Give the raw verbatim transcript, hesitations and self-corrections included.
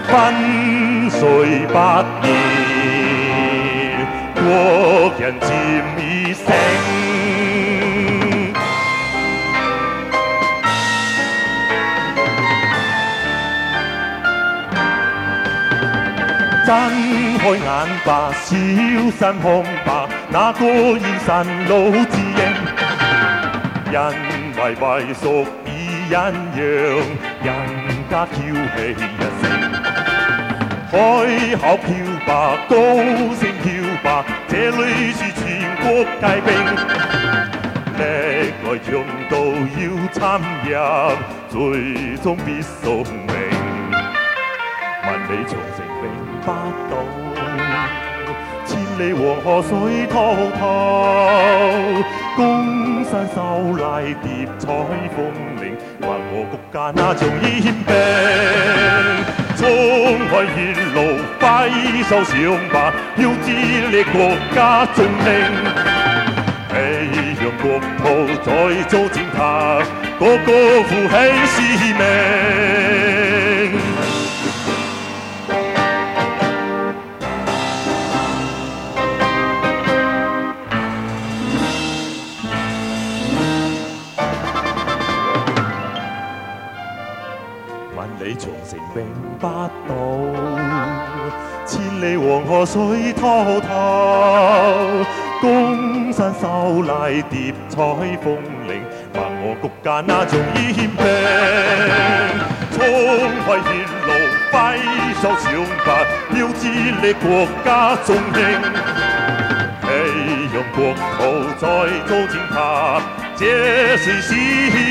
万岁百年，国人渐已醒。睜開眼吧，小心看吧，那個現神老自認，人為為屬已醞釀，人家翹起一聲，開口飄吧，高聲跳吧，這裏是全國皆兵，歷來強盜要參入，最終必送命。萬里長城永不倒，千里黃河水滔滔。公山秀麗疊彩鳳鳴，還我國家那仗義憲兵。衝開血路揮手上吧，要致力國家重命。披揚國土再造踐踏，個個負起使命。萬里長城永不倒，千里黃河水滔滔。公山秀麗疊彩鳳鳴，還我國家那仗義憲兵。衝開血路揮手上吧，要致力國家重慶。披揚國土再造踐踏，這是使